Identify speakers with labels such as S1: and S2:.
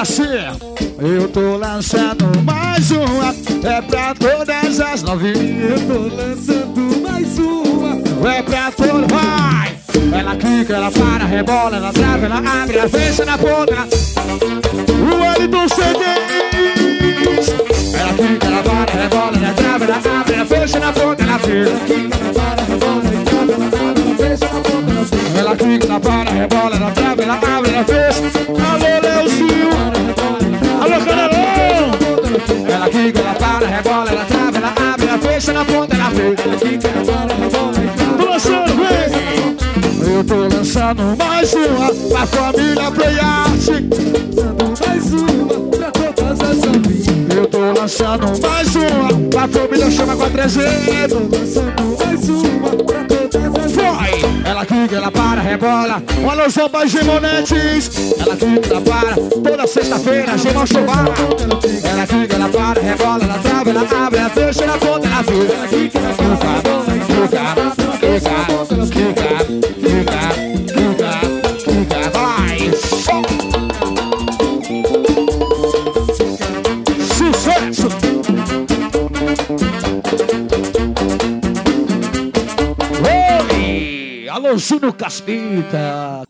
S1: assim. Eu tô lançando mais uma, é pra todas as novinhas.
S2: Eu tô lançando mais uma,
S1: É pra todas, vai! Ela quica, ela para, rebola, ela trava, ela abre, ela fecha na ponta. O Wellington Cedes. Ela quica, ela para, rebola, ela trava, ela abre, ela fecha na ponta, ela fica. Ela quica, ela para, rebola, ela trava, ela abre, ela fecha. Alô, Leozinho! Alô, Canelão! Ela quica, ela para, rebola, ela trava, ela abre, ela fecha na ponta, ela fica. Tô lançando, vem! Eu tô lançando mais uma pra família Playart.
S2: mais uma pra todas as novinhas.
S1: Eu tô lançando mais uma pra família Chama 400.
S2: Tô lançando mais uma pra todas as
S1: Vai! Ela quica, ela para, rebola. Um alusão pra Gimonetes. Ela quica, ela para. Toda sexta-feira, Gimão Chobar. Ela quica, ela para, rebola, ela trava, ela abre, ela fecha na ponta, ela fica.
S2: Ela quica, ela para,
S1: vai! Sucesso! Oi! Alô, Júnior Caspita!